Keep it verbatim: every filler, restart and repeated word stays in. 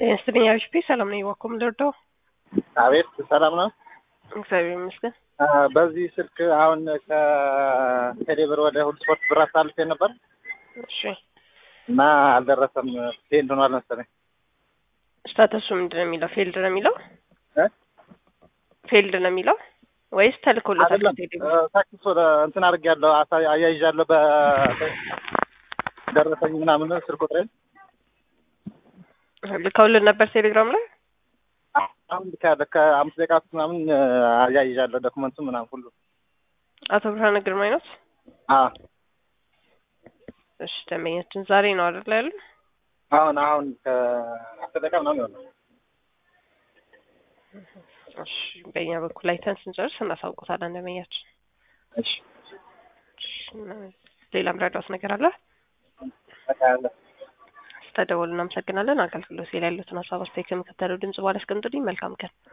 ጤና ኤችፒ ሰላም ነኝ። ዋኮም ደርዶ አቤት ሰላም ነው። እግዚአብሔር ይመስገን። በዚህ ስልክ አሁን ከቴሌብር ወደ ሁሉ ስፖርት ብር አሳልፌ ነበር። እሺ እና አልደረሰም። ፌልድ ሆኗል መሰለኝ። ስታተሱ ምንድን ነው የሚለው? ፌልድ ነው የሚለው እ ፌልድ ነው የሚለው ወይስ ተልኮለታል? ቴሌብር ታክስ ወደ እንትን አድርጌያለሁ፣ አያይዣለሁ በደረሰኝ ምናምን ስልክ ቁጥሬን ልከውልን ነበር ቴሌግራም ላይ። አሁን ካለ ከአምስት ደቂቃ ምናምን አያይዣለሁ ዶክመንቱ ምናምን ሁሉ። አቶ ብርሃነ ግርማ ነው? አዎ። እሺ ደንበኛችን ዛሬ ነው አይደል ያለው? አሁን አሁን ከአስር ደቂቃ ምናምን ይሆናል። እሺ በእኛ በኩል አይተን ስንጨርስ እናሳውቁታለን ደንበኛችን። እሺ ሌላም ረዳት ነገር አለ? አለ። ተደውል እናመሰግናለን። አገልግሎት ላይ ያሉትን ሀሳብ አስተያየት ከምከተለው ድምጽ በኋላ አስቀምጡልኝ። መልካም ቀን።